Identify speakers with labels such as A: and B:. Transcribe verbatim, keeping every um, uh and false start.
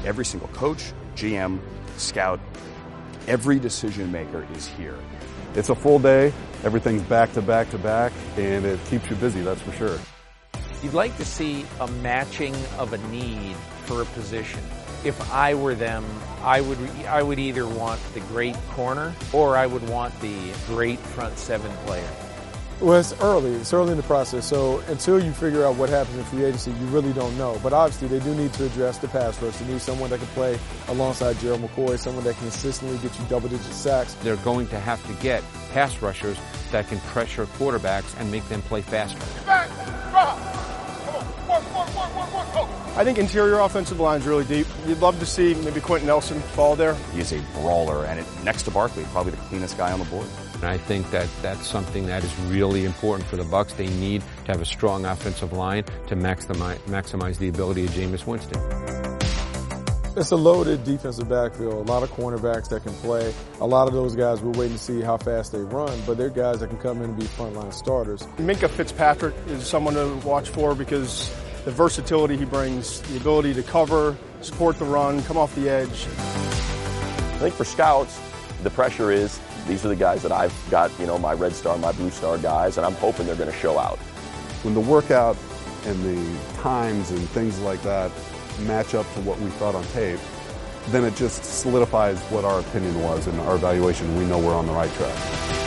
A: Every single coach, G M, scout, every decision maker is here.
B: It's a full day. Everything's back to back to back, and it keeps you busy, that's for sure.
C: You'd like to see a matching of a need for a position. If I were them, I would I would either want the great corner or I would want the great front seven player.
D: Well, it's early. It's early in the process. So until you figure out what happens in free agency, you really don't know. But obviously, they do need to address the pass rush. They need someone that can play alongside Gerald McCoy, someone that can consistently get you double-digit sacks.
E: They're going to have to get pass rushers that can pressure quarterbacks and make them play faster.
F: Back, drop. I think interior offensive line is really deep. You'd love to see maybe Quentin Nelson fall there.
A: He's a brawler, and it, next to Barkley, probably the cleanest guy on the board.
E: And I think that that's something that is really important for the Bucs. They need to have a strong offensive line to maximize, maximize the ability of Jameis Winston.
D: It's a loaded defensive backfield, a lot of cornerbacks that can play. A lot of those guys, we're waiting to see how fast they run, but they're guys that can come in and be frontline starters.
F: Minkah Fitzpatrick is someone to watch for because the versatility he brings, the ability to cover, support the run, come off the edge.
G: I think for scouts, the pressure is these are the guys that I've got, you know, my red star, my blue star guys, and I'm hoping they're going to show out.
B: When the workout and the times and things like that match up to what we thought on tape, then it just solidifies what our opinion was and our evaluation. We know we're on the right track.